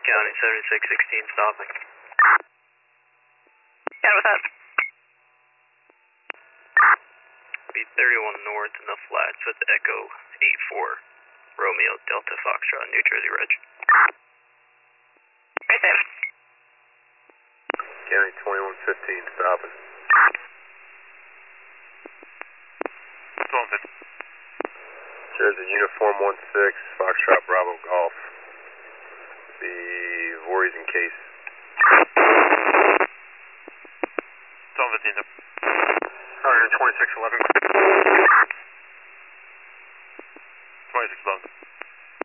County 7616 stopping. Yeah, what's up? Be 31 north in the flats with Echo 84, Romeo Delta Foxtrot, New Jersey Reg. Right there. County 2115 stopping. 1250. Jersey Uniform 16, Foxtrot Bravo Golf. The Voorhees in case. 1215, sir. Target 2611. 2611.